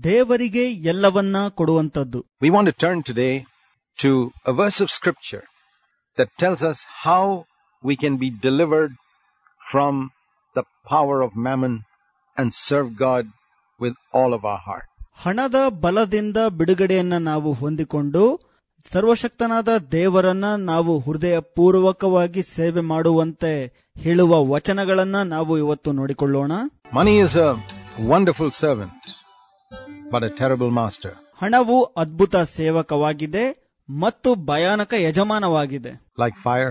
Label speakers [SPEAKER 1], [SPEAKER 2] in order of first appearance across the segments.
[SPEAKER 1] ದೇವರಿಗೆ ಎಲ್ಲವನ್ನ ಕೊಡುವಂತದ್ದು.
[SPEAKER 2] We want to turn today to a verse of scripture that tells us how we can be delivered from the power of mammon and serve God with all of our heart.
[SPEAKER 1] ಹಣದ ಬಲದಿಂದ ಬಿಡುಗಡೆಯನ್ನ ನಾವು ಹೊಂದಿಕೊಂಡು ಸರ್ವಶಕ್ತನಾದ ದೇವರನ್ನ ನಾವು ಹೃದಯ ಪೂರ್ವಕವಾಗಿ ಸೇವೆ ಮಾಡುವಂತೆ ಹೇಳುವ ವಚನಗಳನ್ನ ನಾವು ಇವತ್ತು ನೋಡಿಕೊಳ್ಳೋಣ.
[SPEAKER 2] Money is a wonderful servant, but a terrible master.
[SPEAKER 1] ಹಣವು ಅದ್ಭುತ ಸೇವಕವಾಗಿದೆ ಮತ್ತು ಭಯಾನಕ ಯಜಮಾನವಾಗಿದೆ.
[SPEAKER 2] Like fire,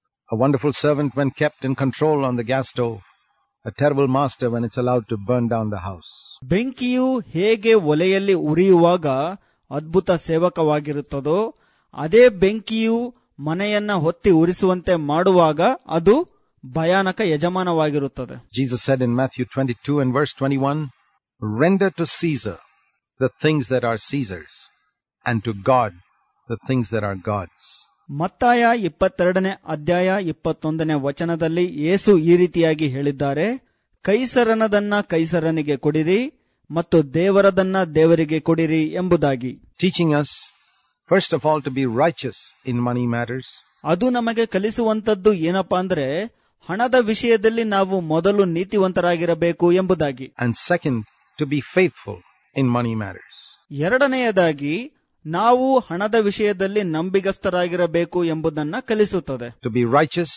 [SPEAKER 2] a wonderful servant when kept in control on the gas stove, a terrible master when it's allowed to burn down the house.
[SPEAKER 1] ಬೆಂಕಿಯು ಹೇಗೆ ಒಲೆಯಲ್ಲಿ ಉರಿಯುವಾಗ ಅದ್ಭುತ ಸೇವಕವಾಗಿರುತ್ತದೋ ಅದೇ ಬೆಂಕಿಯು ಮನೆಯನ್ನ ಹೊತ್ತಿ ಉರಿಸುವಂತೆ ಮಾಡುವಾಗ ಅದು ಭಯಾನಕ ಯಜಮಾನವಾಗಿರುತ್ತದೆ.
[SPEAKER 2] Jesus said in Matthew 22 and verse 21, "Render to Caesar the things that are Caesar's, and to God the things that are God's."
[SPEAKER 1] ಮತ್ತಾಯ 22ನೇ ಅಧ್ಯಾಯ 21ನೇ ವಚನದಲ್ಲಿ ಯೇಸು ಈ ರೀತಿಯಾಗಿ ಹೇಳಿದ್ದಾರೆ, ಕೈಸರನದನ್ನ ಕೈಸರನಿಗೆ ಕೊಡಿರಿ ಮತ್ತು ದೇವರದನ್ನ ದೇವರಿಗೆ ಕೊಡಿರಿ ಎಂಬುದಾಗಿ.
[SPEAKER 2] Teaching us, first of all, to be righteous in money matters.
[SPEAKER 1] ಅದು ನಮಗೆ ಕಲಿಸುವಂತದ್ದು ಏನಪ್ಪಾ ಅಂದ್ರೆ ಹಣದ ವಿಷಯದಲ್ಲಿ ನಾವು ಮೊದಲು ನೀತಿವಂತರಾಗಿರಬೇಕು ಎಂಬುದಾಗಿ.
[SPEAKER 2] And second, to be faithful in money matters.
[SPEAKER 1] ಎರಡನೆಯದಾಗಿ ನಾವು ಹಣದ ವಿಷಯದಲ್ಲಿ ನಂಬಿಗಸ್ತರಾಗಿರಬೇಕು ಎಂಬುದನ್ನ ಕಲಿಸುತ್ತದೆ.
[SPEAKER 2] To be righteous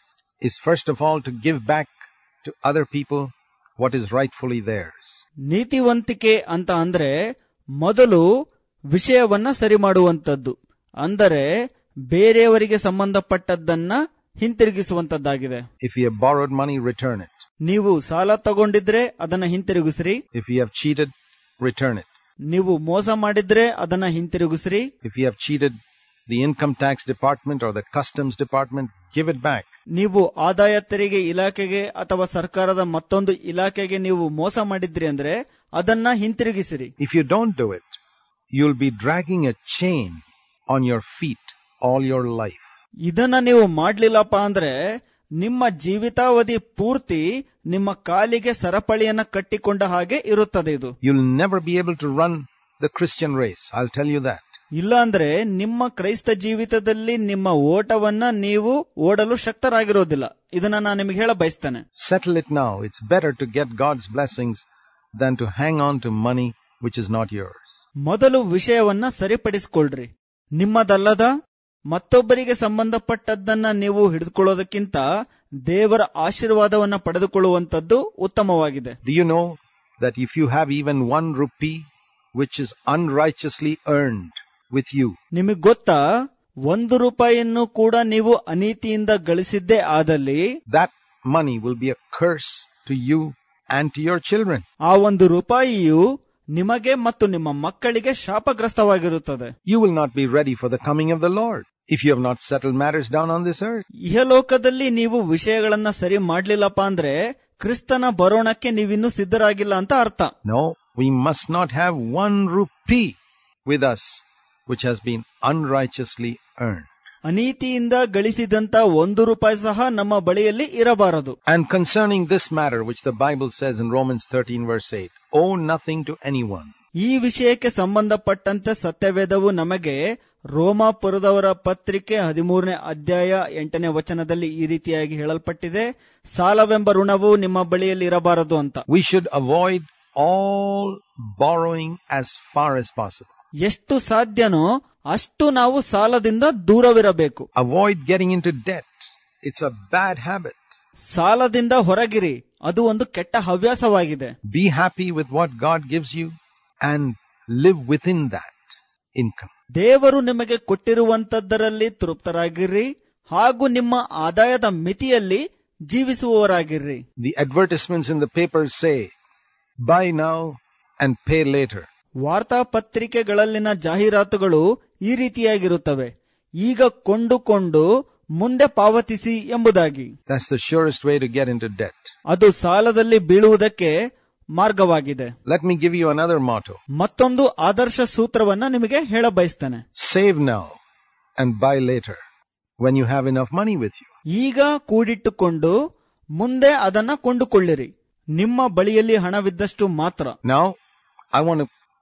[SPEAKER 2] is first of all to give back to other people what is rightfully theirs.
[SPEAKER 1] ನೀತಿವಂತಿಕೆ ಅಂತ ಅಂದ್ರೆ ಮೊದಲು ವಿಷಯವನ್ನ ಸರಿ ಮಾಡುವಂತದ್ದು, ಅಂದರೆ ಬೇರೆಯವರಿಗೆ ಸಂಬಂಧಪಟ್ಟದ್ದನ್ನ ಹಿಂತಿರುಗಿಸುವಂತದ್ದಾಗಿದೆ.
[SPEAKER 2] If you have borrowed money, return it.
[SPEAKER 1] ನೀವು ಸಾಲ ತಗೊಂಡಿದ್ರೆ ಅದನ್ನ ಹಿಂತಿರುಗಿಸ್ರಿ.
[SPEAKER 2] If you have cheated, return it.
[SPEAKER 1] ನೀವು ಮೋಸ ಮಾಡಿದ್ರೆ ಅದನ್ನ ಹಿಂತಿರುಗಿಸ್ರಿ.
[SPEAKER 2] If you have cheated the income tax department or the customs department, give it back.
[SPEAKER 1] ನೀವು ಆದಾಯ ತೆರಿಗೆ ಇಲಾಖೆಗೆ ಅಥವಾ ಸರ್ಕಾರದ ಮತ್ತೊಂದು ಇಲಾಖೆಗೆ ನೀವು ಮೋಸ ಮಾಡಿದ್ರಿ ಅಂದ್ರೆ ಅದನ್ನ ಹಿಂತಿರುಗಿಸಿರಿ.
[SPEAKER 2] If you don't do it, you'll be dragging a chain on your feet all your life.
[SPEAKER 1] ಇದನ್ನ ನೀವು ಮಾಡ್ಲಿಲ್ಲಪ್ಪ ಅಂದ್ರೆ ನಿಮ್ಮ ಜೀವಿತಾವಧಿ ಪೂರ್ತಿ ನಿಮ್ಮ ಕಾಲಿಗೆ ಸರಪಳಿಯನ್ನ ಕಟ್ಟಿಕೊಂಡ ಹಾಗೆ ಇರುತ್ತದೆ. ಇದು
[SPEAKER 2] You'll never be able to run the Christian race, I'll tell you that.
[SPEAKER 1] ಇಲ್ಲ ಅಂದ್ರೆ ನಿಮ್ಮ ಕ್ರೈಸ್ತ ಜೀವಿತದಲ್ಲಿ ನಿಮ್ಮ ಓಟವನ್ನ ನೀವು ಓಡಲು ಶಕ್ತರಾಗಿರೋದಿಲ್ಲ. ಇದನ್ನ ನಾನು ನಿಮಗೆ ಹೇಳ ಬಯಸ್ತೇನೆ.
[SPEAKER 2] Settle it now. It's better to get God's blessings than to hang on to money which is not yours.
[SPEAKER 1] ಮೊದಲು ವಿಷಯವನ್ನ ಸರಿಪಡಿಸಿಕೊಳ್ಳ್ರಿ. ನಿಮ್ಮದಲ್ಲದ ಮತ್ತೊಬ್ಬರಿಗೆ ಸಂಬಂಧಪಟ್ಟದ್ದನ್ನ ನೀವು ಹಿಡಿದುಕೊಳ್ಳೋದಕ್ಕಿಂತ ದೇವರ ಆಶೀರ್ವಾದವನ್ನ ಪಡೆದುಕೊಳ್ಳುವಂತದ್ದು ಉತ್ತಮವಾಗಿದೆ.
[SPEAKER 2] Do you know that if you have even 1 rupee which is unrighteously earned with you,
[SPEAKER 1] ನಿಮಗೆ ಗೊತ್ತಾ, 1 ರೂಪಾಯಿಯನ್ನು ಕೂಡ ನೀವು ಅನೀತಿಯಿಂದ ಗಳಿಸಿದ್ದೇ ಆದಲ್ಲಿ
[SPEAKER 2] that money will be a curse to you and to your children.
[SPEAKER 1] ಆ 1 ರೂಪಾಯಿಯು ನಿಮಗೆ ಮತ್ತು ನಿಮ್ಮ ಮಕ್ಕಳಿಗೆ ಶಾಪಗ್ರಸ್ತವಾಗಿರುತ್ತದೆ.
[SPEAKER 2] You will not be ready for the coming of the Lord if you have not settled matters down on this earth.
[SPEAKER 1] ಇಹಲೋಕದಲ್ಲಿ ನೀವು ವಿಷಯಗಳನ್ನ ಸರಿ ಮಾಡ್ಲಿಲ್ಲಪ್ಪ ಅಂದ್ರೆ ಕ್ರಿಸ್ತನ ಬರೋಣಕ್ಕೆ ನೀವಿನ್ನೂ ಸಿದ್ಧರಾಗಿಲ್ಲ ಅಂತ ಅರ್ಥ.
[SPEAKER 2] No, we must not have 1 rupee with us which has been unrighteously earned.
[SPEAKER 1] ಅನೀತಿಯಿಂದ ಗಳಿಸಿದಂತ 1 ರೂಪಾಯಿ ಸಹ ನಮ್ಮ ಬಳಿಯಲ್ಲಿ ಇರಬಾರದು.
[SPEAKER 2] And concerning this matter, which the Bible says in Romans 13 verse 8, owe nothing to anyone.
[SPEAKER 1] ಈ ವಿಷಯಕ್ಕೆ ಸಂಬಂಧಪಟ್ಟಂತೆ ಸತ್ಯವೇದವು ನಮಗೆ ರೋಮಾಪುರದವರ ಪತ್ರಿಕೆ 13ನೇ ಅಧ್ಯಾಯ 8ನೇ ವಚನದಲ್ಲಿ ಈ ರೀತಿಯಾಗಿ ಹೇಳಲ್ಪಟ್ಟಿದೆ, ಸಾಲವೆಂಬ ಋಣವು ನಿಮ್ಮ ಬಳಿಯಲ್ಲಿ ಇರಬಾರದು ಅಂತ.
[SPEAKER 2] We should avoid all borrowing as far as possible.
[SPEAKER 1] ಎಷ್ಟು ಸಾಧ್ಯನೋ ಅಷ್ಟು ನಾವು ಸಾಲದಿಂದ ದೂರವಿರಬೇಕು.
[SPEAKER 2] Avoid getting into debt. It's a bad habit.
[SPEAKER 1] ಸಾಲದಿಂದ ಹೊರಗಿರಿ, ಅದು ಒಂದು ಕೆಟ್ಟ ಹವ್ಯಾಸವಾಗಿದೆ.
[SPEAKER 2] Be happy with what God gives you and live within that income.
[SPEAKER 1] ದೇವರು ನಿಮಗೆ ಕೊಟ್ಟಿರುವಂತದ್ದರಲ್ಲಿ ತೃಪ್ತರಾಗಿರ್ರಿ ಹಾಗೂ ನಿಮ್ಮ ಆದಾಯದ ಮಿತಿಯಲ್ಲಿ ಜೀವಿಸುವವರಾಗಿರ್ರಿ.
[SPEAKER 2] The advertisements in the papers say, buy now and pay later.
[SPEAKER 1] ವಾರ್ತಾಪತ್ರಿಕೆಗಳಲ್ಲಿನ ಜಾಹೀರಾತುಗಳು ಈ ರೀತಿಯಾಗಿರುತ್ತವೆ, ಈಗ ಕೊಂಡುಕೊಂಡು ಮುಂದೆ ಪಾವತಿಸಿ ಎಂಬುದಾಗಿ.
[SPEAKER 2] That's the surest way to get into debt.
[SPEAKER 1] ಅದು ಸಾಲದಲ್ಲಿ ಬೀಳುವುದಕ್ಕೆ ಮಾರ್ಗವಾಗಿದೆ.
[SPEAKER 2] Let me give you another motto.
[SPEAKER 1] ಮತ್ತೊಂದು ಆದರ್ಶ ಸೂತ್ರವನ್ನ ನಿಮಗೆ ಹೇಳ ಬಯಸ್ತೇನೆ.
[SPEAKER 2] Save now and buy later when you have enough money with you.
[SPEAKER 1] ಈಗ ಕೂಡಿಟ್ಟುಕೊಂಡು ಮುಂದೆ ಅದನ್ನ ಕೊಂಡುಕೊಳ್ಳಿರಿ, ನಿಮ್ಮ ಬಳಿಯಲ್ಲಿ ಹಣವಿದ್ದಷ್ಟು ಮಾತ್ರ.
[SPEAKER 2] Now, I want to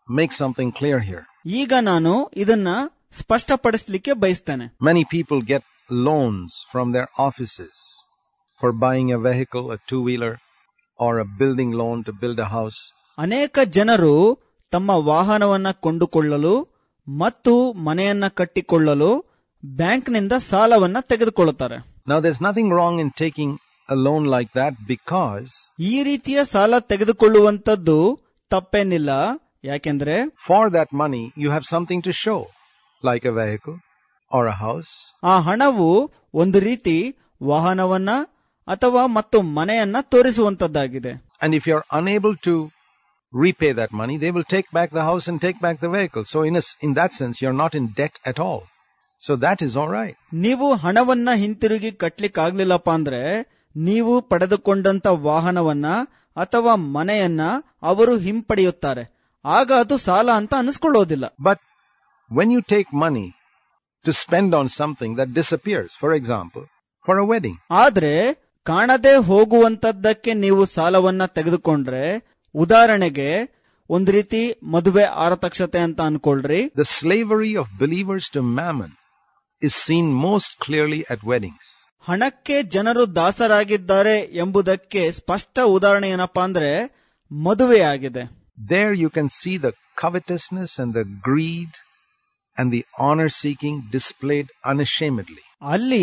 [SPEAKER 2] make something clear here.
[SPEAKER 1] ಈಗ ನಾನು ಇದನ್ನ ಸ್ಪಷ್ಟಪಡಿಸಲಿಕ್ಕೆ ಬಯಸ್ತೇನೆ.
[SPEAKER 2] Many people get loans from their offices for buying a vehicle, a two-wheeler, or a building loan to build a house.
[SPEAKER 1] ಅನೇಕ ಜನರು ತಮ್ಮ ವಾಹನವನ್ನ ಕೊಂಡುಕೊಳ್ಳಲು ಮತ್ತು ಮನೆಯನ್ನ ಕಟ್ಟಿಕೊಳ್ಳಲು ಬ್ಯಾಂಕ್ನಿಂದ ಸಾಲವನ್ನ ತೆಗೆದುಕೊಳ್ಳುತ್ತಾರೆ.
[SPEAKER 2] Now there's nothing wrong in taking a loan like that because
[SPEAKER 1] ಈ ರೀತಿಯ ಸಾಲ ತೆಗೆದುಕೊಳ್ಳುವಂತದ್ದು ತಪ್ಪೇನಿಲ್ಲ. ಯಾಕೆಂದ್ರೆ
[SPEAKER 2] for that money you have something to show, like a vehicle or a house.
[SPEAKER 1] ಆ ಹಣವು ಒಂದು ರೀತಿ ವಾಹನವನ್ನ ಅಥವಾ ಮತ್ತು ಮನೆಯನ್ನ ತೋರಿಸುವಂತದ್ದಾಗಿದೆ.
[SPEAKER 2] And if you're unable to repay that money, they will take back the house and take back the vehicle. So in that sense, you're not in debt at all. So that is all right.
[SPEAKER 1] ನೀವು ಹಣವನ್ನ ಹಿಂತಿರುಗಿ ಕಟ್ಲಿಕ್ಕಾಗ್ಲಿಲ್ಲಪ್ಪ ಅಂದ್ರೆ ನೀವು ಪಡೆದುಕೊಂಡಂತ ವಾಹನವನ್ನ ಅಥವಾ ಮನೆಯನ್ನ ಅವರು ಹಿಂಪಡೆಯುತ್ತಾರೆ. ಆಗ ಅದು ಸಾಲ ಅಂತ ಅನಿಸ್ಕೊಳ್ಳೋದಿಲ್ಲ.
[SPEAKER 2] But when you take money to spend on something that disappears, for example, for a wedding.
[SPEAKER 1] ಆದ್ರೆ ಕಾಣದೆ ಹೋಗುವಂತದ್ದಕ್ಕೆ ನೀವು ಸಾಲವನ್ನ ತೆಗೆದುಕೊಂಡ್ರೆ, ಉದಾಹರಣೆಗೆ ಒಂದು ರೀತಿ ಮದುವೆ ಆರತಕ್ಷತೆ ಅಂತ ಅನ್ಕೊಳ್ರಿ.
[SPEAKER 2] The slavery of believers to mammon is seen most clearly at weddings.
[SPEAKER 1] ಹಣಕ್ಕೆ ಜನರು ದಾಸರಾಗಿದ್ದಾರೆ ಎಂಬುದಕ್ಕೆ ಸ್ಪಷ್ಟ ಉದಾಹರಣೆ ಏನಪ್ಪಾ ಅಂದ್ರೆ ಮದುವೆಯಾಗಿದೆ.
[SPEAKER 2] There you can see the covetousness and the greed and the honor seeking displayed unashamedly.
[SPEAKER 1] ಅಲ್ಲಿ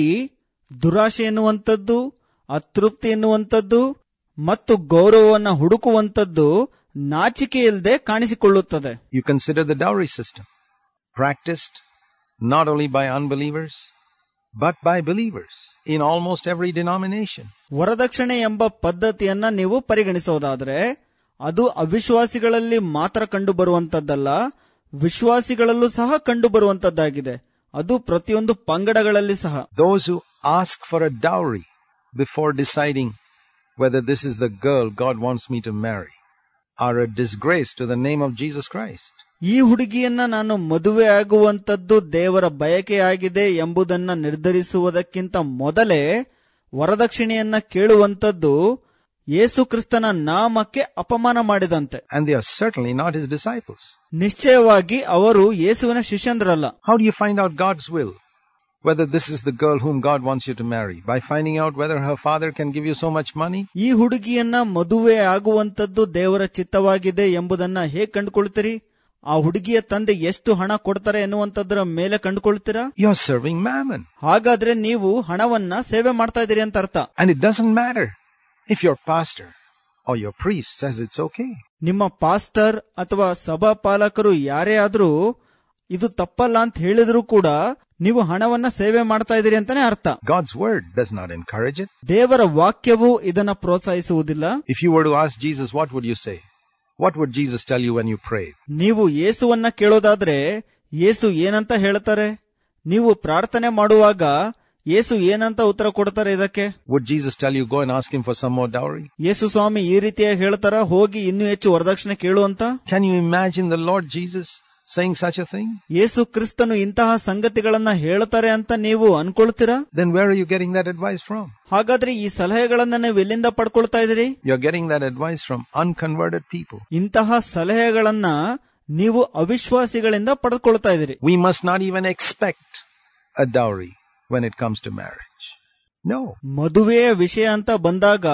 [SPEAKER 1] ದುರಾಶೆ ಎನ್ನುವಂಥದ್ದು, ಅತೃಪ್ತಿ ಎನ್ನುವಂಥದ್ದು ಮತ್ತು ಗೌರವವನ್ನು ಹುಡುಕುವಂಥದ್ದು ನಾಚಿಕೆ ಇಲ್ಲದೆ ಕಾಣಿಸಿಕೊಳ್ಳುತ್ತದೆ.
[SPEAKER 2] You consider the dowry system practiced not only by unbelievers but by believers in almost every denomination.
[SPEAKER 1] ವರದಕ್ಷಿಣೆ ಎಂಬ ಪದ್ಧತಿಯನ್ನ ನೀವು ಪರಿಗಣಿಸೋದಾದ್ರೆ ಅದು ಅವಿಶ್ವಾಸಿಗಳಲ್ಲಿ ಮಾತ್ರ ಕಂಡು ಬರುವಂತದ್ದಲ್ಲ, ವಿಶ್ವಾಸಿಗಳಲ್ಲೂ ಸಹ ಕಂಡು ಬರುವಂತದ್ದಾಗಿದೆ. ಅದು ಪ್ರತಿಯೊಂದು ಪಂಗಡಗಳಲ್ಲಿ ಸಹ.
[SPEAKER 2] Those who ask for a dowry before deciding whether this is the girl God wants me to marry are a disgrace to the name of Jesus Christ.
[SPEAKER 1] ಈ ಹುಡುಗಿಯನ್ನ ನಾನು ಮದುವೆ ಆಗುವಂತದ್ದು ದೇವರ ಬಯಕೆಯಾಗಿದೆ ಎಂಬುದನ್ನ ನಿರ್ಧರಿಸುವುದಕ್ಕಿಂತ ಮೊದಲೇ ವರದಕ್ಷಿಣೆಯನ್ನ ಕೇಳುವಂತದ್ದು ಯೇಸು ಕ್ರಿಸ್ತನ ನಾಮಕ್ಕೆ ಅಪಮಾನ ಮಾಡಿದಂತೆ.
[SPEAKER 2] And they are certainly not his disciples.
[SPEAKER 1] ನಿಶ್ಚಯವಾಗಿ ಅವರು ಯೇಸುವಿನ ಶಿಷ್ಯಂದ್ರಲ್ಲ.
[SPEAKER 2] How do you find out God's will? Whether this is the girl whom God wants you to marry? By finding out whether her father can give you so much money?
[SPEAKER 1] ಈ ಹುಡುಗಿಯನ್ನ ಮದುವೆ ಆಗುವಂತದ್ದು ದೇವರ ಚಿತ್ತವಾಗಿದೆ ಎಂಬುದನ್ನ ಹೇಗೆ ಕಂಡುಕೊಳ್ತೀರಿ? ಆ ಹುಡುಗಿಯ ತಂದೆ ಎಷ್ಟು ಹಣ ಕೊಡ್ತಾರೆ ಎನ್ನುವಂತದ್ರ ಮೇಲೆ ಕಂಡುಕೊಳ್ತೀರಾ?
[SPEAKER 2] You're serving mammon.
[SPEAKER 1] ಹಾಗಾದ್ರೆ ನೀವು ಹಣವನ್ನ ಸೇವೆ ಮಾಡ್ತಾ ಇದೀರಿ ಅಂತ ಅರ್ಥ.
[SPEAKER 2] And it doesn't matter if your pastor or your priest says it's okay.
[SPEAKER 1] ನಿಮ್ಮ ಪಾಸ್ಟರ್ ಅಥವಾ ಸಭಾ ಪಾಲಕರು ಯಾರೇ ಆದ್ರೂ ಇದು ತಪ್ಪಲ್ಲ ಅಂತ ಹೇಳಿದ್ರು ಕೂಡ ನೀವು ಹಣವನ್ನ ಸೇವೆ ಮಾಡ್ತಾ ಇದೀರಿ ಅಂತಾನೆ ಅರ್ಥ.
[SPEAKER 2] God's word does not encourage it.
[SPEAKER 1] ದೇವರ ವಾಕ್ಯವು ಇದನ್ನ ಪ್ರೋತ್ಸಾಹಿಸುವುದಿಲ್ಲ.
[SPEAKER 2] If you were to ask Jesus, what would you say? What would Jesus tell you when you prayed?
[SPEAKER 1] ನೀವು ಯೇಸುವನ್ನ ಕೇಳೋದಾದ್ರೆ ಯೇಸು ಏನಂತ ಹೇಳ್ತಾರೆ? ನೀವು ಪ್ರಾರ್ಥನೆ ಮಾಡುವಾಗ ಯೇಸು ಏನಂತ ಉತ್ತರ ಕೊಡ್ತಾರೆ ಇದಕ್ಕೆ?
[SPEAKER 2] Would Jesus tell you, go and ask him for some more dowry?
[SPEAKER 1] ಯೇಸು ಸ್ವಾಮಿ ಈ ರೀತಿಯಾಗಿ ಹೇಳ್ತಾರ, ಹೋಗಿ ಇನ್ನೂ ಹೆಚ್ಚು ವರದಕ್ಷಿಣೆ ಕೇಳು ಅಂತ?
[SPEAKER 2] Can you imagine the Lord Jesus saying such a thing?
[SPEAKER 1] ಯೇಸು ಕ್ರಿಸ್ತನು ಇಂತಹ ಸಂಗತಿಗಳನ್ನ ಹೇಳ್ತಾರೆ ಅಂತ ನೀವು ಅನ್ಕೊಳ್ತೀರಾ?
[SPEAKER 2] Then where are you getting that advice from?
[SPEAKER 1] ಹಾಗಾದ್ರೆ ಈ ಸಲಹೆಗಳನ್ನ ನೀವು ಎಲ್ಲಿಂದ ಪಡ್ಕೊಳ್ತಾ ಇದೀರಿ?
[SPEAKER 2] You're getting that advice from unconverted people.
[SPEAKER 1] ಇಂತಹ ಸಲಹೆಗಳನ್ನ ನೀವು ಅವಿಶ್ವಾಸಿಗಳಿಂದ ಪಡೆದುಕೊಳ್ತಾ ಇದೀರಿ.
[SPEAKER 2] We must not even expect a dowry when it comes to marriage. No.
[SPEAKER 1] ಮದುವೆಯ ವಿಷಯ ಅಂತ ಬಂದಾಗ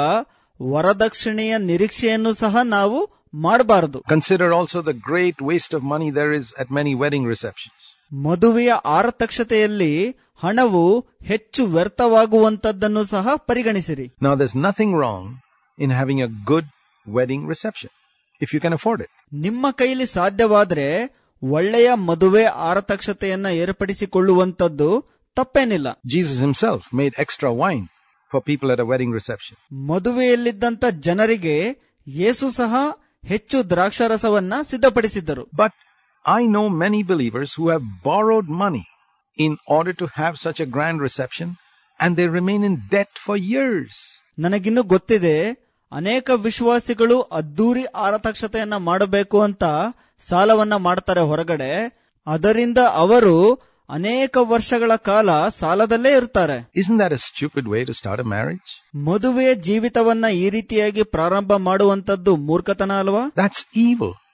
[SPEAKER 1] ವರದಕ್ಷಿಣೆಯ ನಿರೀಕ್ಷೆಯನ್ನು ಸಹ ನಾವು ಮಾಡಬಾರದು.
[SPEAKER 2] Consider also the great waste of money there is at many wedding receptions.
[SPEAKER 1] ಮದುವೆಯ ಆರತಕ್ಷತೆಯಲ್ಲಿ ಹಣವು ಹೆಚ್ಚು ವ್ಯರ್ಥವಾಗುವಂತದ್ದನ್ನು ಸಹ ಪರಿಗಣಿಸಿರಿ.
[SPEAKER 2] Now there's nothing wrong in having a good wedding reception if you can afford it.
[SPEAKER 1] ನಿಮ್ಮ ಕೈಲಿ ಸಾಧ್ಯವಾದ್ರೆ ಒಳ್ಳೆಯ ಮದುವೆ ಆರತಕ್ಷತೆಯನ್ನ ಏರ್ಪಡಿಸಿಕೊಳ್ಳುವಂತದ್ದು ತಪ್ಪೇನಿಲ್ಲ.
[SPEAKER 2] Jesus himself made extra wine for people at a wedding reception.
[SPEAKER 1] ಮದುವೆಯಲ್ಲಿದ್ದಂತ ಜನರಿಗೆ ಯೇಸು ಸಹ ಹೆಚ್ಚು ದ್ರಾಕ್ಷಾರಸವನ್ನ ಸಿದ್ಧಪಡಿಸಿದ್ದರು.
[SPEAKER 2] But I know many believers who have borrowed money in order to have such a grand reception and they remain in debt for years.
[SPEAKER 1] ನನಗಿನ್ನು ಗೊತ್ತಿದೆ, ಅನೇಕ ವಿಶ್ವಾಸಿಗಳು ಅದ್ದೂರಿ ಆರತಕ್ಷತೆಯನ್ನ ಮಾಡಬೇಕು ಅಂತ ಸಾಲವನ್ನ ಮಾಡ್ತಾರೆ ಹೊರಗಡೆ. ಅದರಿಂದ ಅವರು ಅನೇಕ ವರ್ಷಗಳ ಕಾಲ ಸಾಲದಲ್ಲೇ ಇರ್ತಾರೆ.
[SPEAKER 2] Isn't that a stupid way to start a marriage?
[SPEAKER 1] ಮದುವೆಯ ಜೀವಿತವನ್ನ ಈ ರೀತಿಯಾಗಿ ಪ್ರಾರಂಭ ಮಾಡುವಂತದ್ದು ಮೂರ್ಖತನ ಅಲ್ವಾ?
[SPEAKER 2] That's evil.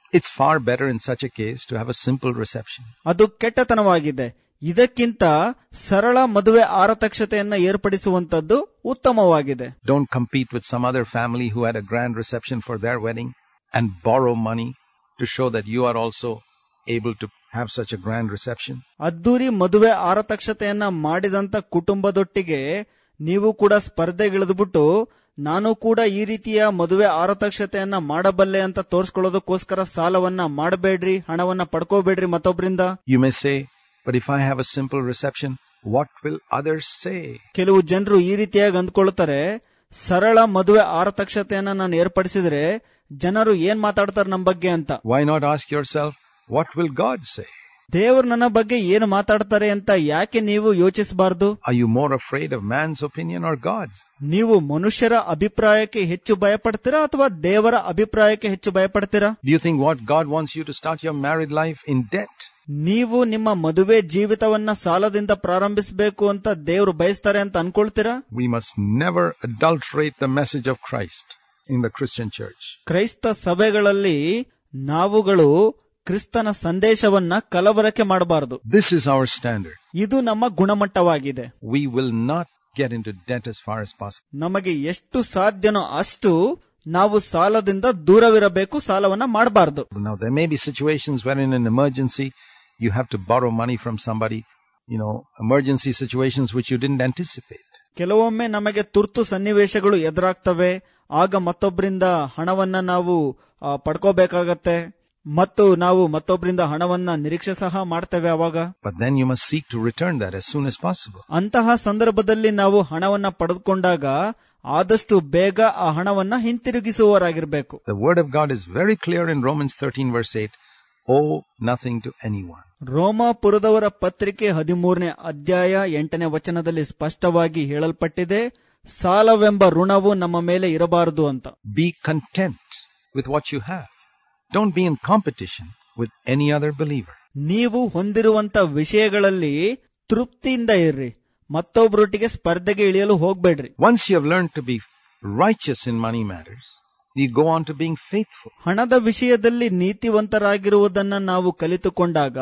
[SPEAKER 2] It's far better in such a case to have a simple reception.
[SPEAKER 1] ಅದು ಕೆಟ್ಟತನವಾಗಿದೆ. ಇದಕ್ಕಿಂತ ಸರಳ ಮದುವೆ ಆರತಕ್ಷತೆಯನ್ನ ಏರ್ಪಡಿಸುವಂತದ್ದು ಉತ್ತಮವಾಗಿದೆ.
[SPEAKER 2] Don't compete with some other family who had a grand reception for their wedding and borrow money to show that you are also able to have such a grand reception.
[SPEAKER 1] ಅದ್ದೂರಿ ಮದುವೆ ಆರತಕ್ಷತೆಯನ್ನ ಮಾಡಿದಂತ ಕುಟುಂಬದೊಟ್ಟಿಗೆ ನೀವು ಕೂಡ ಸ್ಪರ್ಧೆಗಿಳಿದ್ಬಿಟ್ಟು ನಾನು ಕೂಡ ಈ ರೀತಿಯ ಮದುವೆ ಆರತಕ್ಷತೆಯನ್ನ ಮಾಡಬಲ್ಲೆ ಅಂತ ತೋರ್ಸ್ಕೊಳ್ಳೋದಕ್ಕೋಸ್ಕರ ಸಾಲವನ್ನ ಮಾಡಬೇಡ್ರಿ, ಹಣವನ್ನ ಪಡ್ಕೋಬೇಡ್ರಿ ಮತ್ತೊಬ್ಬರಿಂದ.
[SPEAKER 2] You may say, but if I have a simple reception, what will others say?
[SPEAKER 1] ಕೆಲವು ಜನರು ಈ ರೀತಿಯಾಗಿ ಅಂದ್ಕೊಳ್ತಾರೆ, ಸರಳ ಮದುವೆ ಆರತಕ್ಷತೆಯನ್ನ ನಾನು ಏರ್ಪಡಿಸಿದ್ರೆ ಜನರು ಏನ್ ಮಾತಾಡ್ತಾರೆ ನಮ್ಮ ಬಗ್ಗೆ ಅಂತ.
[SPEAKER 2] Why not ask yourself, what will God say?
[SPEAKER 1] ದೇವರು ನನ್ನ ಬಗ್ಗೆ ಏನು ಮಾತಾಡ್ತಾರೆ ಅಂತ ಯಾಕೆ ನೀವು ಯೋಚಿಸಬಾರದು?
[SPEAKER 2] Are you more afraid of man's opinion or God's?
[SPEAKER 1] ನೀವು ಮನುಷ್ಯರ ಅಭಿಪ್ರಾಯಕ್ಕೆ ಹೆಚ್ಚು ಭಯಪಡ್ತೀರಾ ಅಥವಾ ದೇವರ ಅಭಿಪ್ರಾಯಕ್ಕೆ ಹೆಚ್ಚು ಭಯಪಡ್ತೀರಾ?
[SPEAKER 2] Do you think what God wants you to start your married life in debt?
[SPEAKER 1] ನೀವು ನಿಮ್ಮ ಮದುವೆ ಜೀವಿತವನ್ನ ಸಾಲದಿಂದ ಪ್ರಾರಂಭಿಸಬೇಕು ಅಂತ ದೇವರು ಬಯಸ್ತಾರೆ ಅಂತ ಅನ್ಕೊಳ್ತೀರಾ?
[SPEAKER 2] We must never adulterate the message of Christ in the Christian church.
[SPEAKER 1] ಕ್ರೈಸ್ತ ಸಭೆಗಳಲ್ಲಿ ನಾವುಗಳು ಕ್ರಿಸ್ತನ ಸಂದೇಶವನ್ನ ಕಲಬರಕೆ ಮಾಡಬಾರದು.
[SPEAKER 2] This is our standard.
[SPEAKER 1] ಇದು ನಮ್ಮ ಗುಣಮಟ್ಟವಾಗಿದೆ.
[SPEAKER 2] We will not get into debt as far as possible.
[SPEAKER 1] ನಮಗೆ ಎಷ್ಟು ಸಾಧ್ಯನೋ ಅಷ್ಟು ನಾವು ಸಾಲದಿಂದ ದೂರವಿರಬೇಕು, ಸಾಲವನ್ನ ಮಾಡಬಾರದು.
[SPEAKER 2] Now there may be situations where in an emergency you have to borrow money from somebody, emergency situations which you didn't anticipate.
[SPEAKER 1] ಕೆಲವೊಮ್ಮೆ ನಮಗೆ ತುರ್ತು ಸನ್ನಿವೇಶಗಳು ಎದುರಾಗ್ತವೆ, ಆಗ ಮತ್ತೊಬ್ಬರಿಂದ ಹಣವನ್ನ ನಾವು ಪಡ್ಕೋಬೇಕಾಗತ್ತೆ ಮತ್ತು ನಾವು ಮತ್ತೊಬ್ಬರಿಂದ ಹಣವನ್ನ ನಿರೀಕ್ಷೆ ಸಹ ಮಾಡ್ತೇವೆ ಅವಾಗ.
[SPEAKER 2] But then you must seek to return that as soon as possible.
[SPEAKER 1] ಅಂತಹ ಸಂದರ್ಭದಲ್ಲಿ ನಾವು ಹಣವನ್ನ ಪಡೆದುಕೊಂಡಾಗ ಆದಷ್ಟು ಬೇಗ ಆ ಹಣವನ್ನ ಹಿಂತಿರುಗಿಸುವವರಾಗಿರ್ಬೇಕು.
[SPEAKER 2] The word of God is very clear in Romans 13 verse 8, owe nothing to anyone.
[SPEAKER 1] ರೋಮಾಪುರದವರ ಪತ್ರಿಕೆ 13ನೇ ಅಧ್ಯಾಯ 8ನೇ ವಚನದಲ್ಲಿ ಸ್ಪಷ್ಟವಾಗಿ ಹೇಳಲ್ಪಟ್ಟಿದೆ, ಸಾಲವೆಂಬ ಋಣವು ನಮ್ಮ ಮೇಲೆ ಇರಬಾರದು ಅಂತ.
[SPEAKER 2] Be content with what you have. Don't be in competition with any other believer.
[SPEAKER 1] ನೀವು ಹೊಂದಿರುವಂತ ವಿಷಯಗಳಲ್ಲಿ ತೃಪ್ತಿಯಿಂದ ಇರ್ರಿ, ಮತ್ತೊಬ್ಬರೊಟ್ಟಿಗೆ ಸ್ಪರ್ಧೆಗೆ ಇಳಿಯಲು ಹೋಗ್ಬೇಡ್ರಿ.
[SPEAKER 2] Once you have learned to be righteous in money matters, you go on to being faithful.
[SPEAKER 1] ಹಣದ ವಿಷಯದಲ್ಲಿ ನೀತಿವಂತರಾಗಿರುವುದನ್ನ ನಾವು ಕಲಿತುಕೊಂಡಾಗ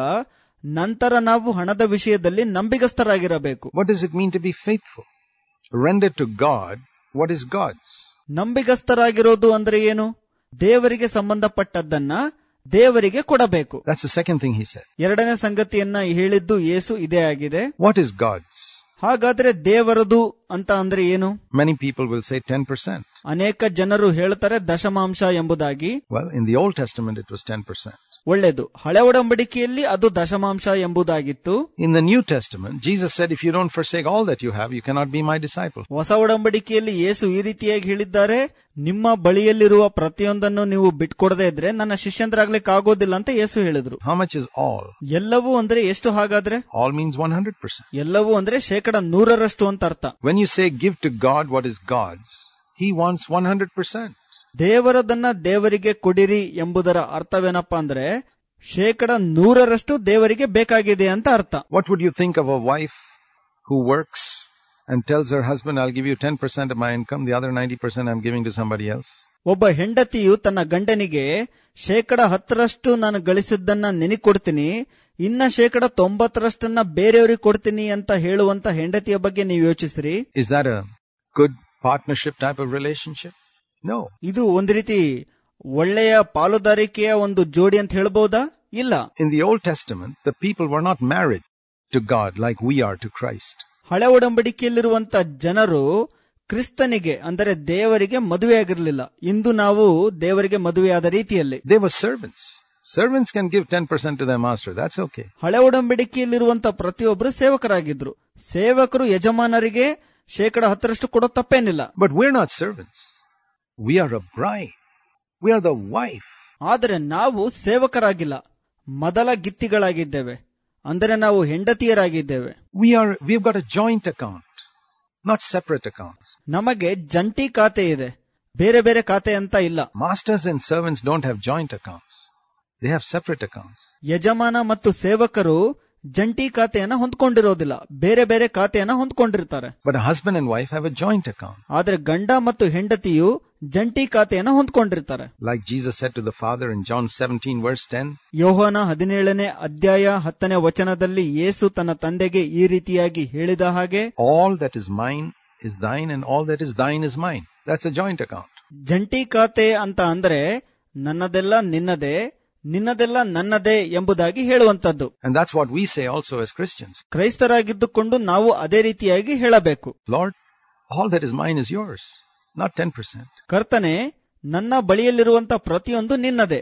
[SPEAKER 1] ನಂತರ ನಾವು ಹಣದ ವಿಷಯದಲ್ಲಿ ನಂಬಿಗಸ್ತರಾಗಿರಬೇಕು.
[SPEAKER 2] What does it mean to be faithful? Render to God what is God's.
[SPEAKER 1] ನಂಬಿಗಸ್ತರಾಗಿರೋದು ಅಂದ್ರೆ ಏನು? ದೇವರಿಗೆ ಸಂಬಂಧಪಟ್ಟದ್ದನ್ನ ದೇವರಿಗೆ ಕೊಡಬೇಕು.
[SPEAKER 2] That's the second thing he said.
[SPEAKER 1] ಎರಡನೇ ಸಂಗತಿಯನ್ನ ಹೇಳಿದ್ದು ಯೇಸು ಇದೇ ಆಗಿದೆ.
[SPEAKER 2] What is God's?
[SPEAKER 1] ಹಾಗಾದ್ರೆ ದೇವರದು ಅಂತ ಅಂದ್ರೆ ಏನು?
[SPEAKER 2] Many people will say 10%.
[SPEAKER 1] ಅನೇಕ ಜನರು ಹೇಳ್ತಾರೆ ದಶಮಾಂಶ ಎಂಬುದಾಗಿ.
[SPEAKER 2] Well, in the Old Testament it was 10%.
[SPEAKER 1] ಒಳ್ಳೆದು. ಹಳೆ ಒಡಂಬಡಿಕೆಯಲ್ಲಿ ಅದು ದಶಮಾಂಶ ಎಂಬುದಾಗಿತ್ತು.
[SPEAKER 2] In the New Testament, Jesus said, if you don't forsake all that you have, you cannot be my disciple.
[SPEAKER 1] ಹೊಸ ಒಡಂಬಡಿಕೆಯಲ್ಲಿ ಯೇಸು ಈ ರೀತಿಯಾಗಿ ಹೇಳಿದ್ದಾರೆ, ನಿಮ್ಮ ಬಳಿಯಲ್ಲಿರುವ ಪ್ರತಿಯೊಂದನ್ನು ನೀವು ಬಿಟ್ಕೊಡದೇ ಇದ್ರೆ ನನ್ನ ಶಿಷ್ಯಂತರಾಗ್ಲಿಕ್ಕೆ ಆಗೋದಿಲ್ಲ ಅಂತ ಯೇಸು ಹೇಳಿದ್ರು.
[SPEAKER 2] How much is all?
[SPEAKER 1] ಎಲ್ಲವೂ ಅಂದ್ರೆ ಎಷ್ಟು ಹಾಗಾದ್ರೆ?
[SPEAKER 2] All means 100%.
[SPEAKER 1] ಎಲ್ಲವೂ ಅಂದ್ರೆ 100% ಅಂತ ಅರ್ಥ.
[SPEAKER 2] When you say give to God what is God's, He wants 100%.
[SPEAKER 1] ದೇವರದನ್ನ ದೇವರಿಗೆ ಕೊಡಿರಿ ಎಂಬುದರ ಅರ್ಥವೇನಪ್ಪಾ ಅಂದ್ರೆ 100% ದೇವರಿಗೆ ಬೇಕಾಗಿದೆ ಅಂತ ಅರ್ಥ.
[SPEAKER 2] What would you think of a wife who works and tells her husband, I'll give you 10% of my income, the other 90% I'm giving to somebody else?
[SPEAKER 1] ಒಬ್ಬ ಹೆಂಡತಿಯು ತನ್ನ ಗಂಡನಿಗೆ 10% ನಾನು ಗಳಿಸಿದ್ದನ್ನ ನಿನಗೆ ಕೊಡ್ತೀನಿ, ಇನ್ನ 90% ಬೇರೆಯವರಿಗೆ ಕೊಡ್ತೀನಿ ಅಂತ ಹೇಳುವಂತ ಹೆಂಡತಿಯ ಬಗ್ಗೆ ನೀವು ಯೋಚಿಸ್ರಿ.
[SPEAKER 2] Is that a good partnership type of relationship? No.
[SPEAKER 1] ಇದು ಒಂದು ರೀತಿ ಒಳ್ಳೆಯ ಪಾಲುದಾರಿಕೆಯ ಒಂದು ಜೋಡಿ ಅಂತ ಹೇಳ್ಬಹುದಾ? ಇಲ್ಲ.
[SPEAKER 2] In the Old Testament, the people were not married to God like we are to Christ.
[SPEAKER 1] ಹಳೆ ಒಡಂಬಡಿಕೆಯಲ್ಲಿರುವಂತ ಜನರು ಕ್ರಿಸ್ತನಿಗೆ ಅಂದರೆ ದೇವರಿಗೆ ಮದುವೆಯಾಗಿರಲಿಲ್ಲ. ಇಂದು ನಾವು ದೇವರಿಗೆ ಮದುವೆಯಾದ ರೀತಿಯಲ್ಲಿ.
[SPEAKER 2] They were servants. Servants can give 10% to their master. That's okay.
[SPEAKER 1] ಹಳೆ ಒಡಂಬಡಿಕೆಯಲ್ಲಿರುವಂತ ಪ್ರತಿಯೊಬ್ಬರು ಸೇವಕರಾಗಿದ್ರು. ಸೇವಕರು ಯಜಮಾನರಿಗೆ 10% ಕೊಡೋ ತಪ್ಪೇನಿಲ್ಲ.
[SPEAKER 2] But we're not servants. We are a bride. We are the wife.
[SPEAKER 1] ಆದರೆ ನಾವು ಸೇವಕರಾಗಿಲ್ಲ, ಮೊದಲ ಗಿತ್ತಿಗಳಾಗಿದ್ದೇವೆ, ಅಂದರೆ ನಾವು ಹೆಂಡತಿಯರಾಗಿದ್ದೇವೆ.
[SPEAKER 2] We've got a joint account, not separate accounts.
[SPEAKER 1] ನಮಗೆ ಜಂಟಿ ಖಾತೆ ಇದೆ, ಬೇರೆ ಬೇರೆ ಖಾತೆ ಅಂತ ಇಲ್ಲ.
[SPEAKER 2] Masters and servants don't have joint accounts. They have separate accounts.
[SPEAKER 1] ಯಜಮಾನ ಮತ್ತು ಸೇವಕರು ಜಂಟಿ ಖಾತೆಯನ್ನ ಹೊಂದ್ಕೊಂಡಿರೋದಿಲ್ಲ, ಬೇರೆ ಬೇರೆ ಖಾತೆಯನ್ನ ಹೊಂದ್ಕೊಂಡಿರ್ತಾರೆ.
[SPEAKER 2] But a husband and wife have a joint account.
[SPEAKER 1] ಆದ್ರೆ ಗಂಡ ಮತ್ತು ಹೆಂಡತಿಯು ಜಂಟಿ ಖಾತೆಯನ್ನ ಹೊಂದ್ಕೊಂಡಿರ್ತಾರೆ.
[SPEAKER 2] Like Jesus said to the Father in John 17 verse 10.
[SPEAKER 1] ಯೋಹಾನ 17ನೇ ಅಧ್ಯಾಯ 10ನೇ ವಚನದಲ್ಲಿ ಯೇಸು ತನ್ನ ತಂದೆಗೆ ಈ ರೀತಿಯಾಗಿ ಹೇಳಿದ ಹಾಗೆ,
[SPEAKER 2] All that is mine is thine and all that is thine is mine. That's a joint account.
[SPEAKER 1] ಜಂಟಿ ಖಾತೆ ಅಂತ ಅಂದ್ರೆ ನನ್ನದೆಲ್ಲ ನಿನ್ನದೇ, ನಿನ್ನದೆಲ್ಲ ನನ್ನದೇ ಎಂಬುದಾಗಿ ಹೇಳುವಂತದ್ದು.
[SPEAKER 2] And that's what we say also as Christians.
[SPEAKER 1] ಕ್ರೈಸ್ತರಾಗಿದ್ದುಕೊಂಡು ನಾವು ಅದೇ ರೀತಿಯಾಗಿ ಹೇಳಬೇಕು.
[SPEAKER 2] Lord, all that is mine is yours, not 10%.
[SPEAKER 1] ಕರ್ತನೆ, ನನ್ನ ಬಳಿಯಲ್ಲಿರುವಂತ ಪ್ರತಿಯೊಂದು ನಿನ್ನದೇ,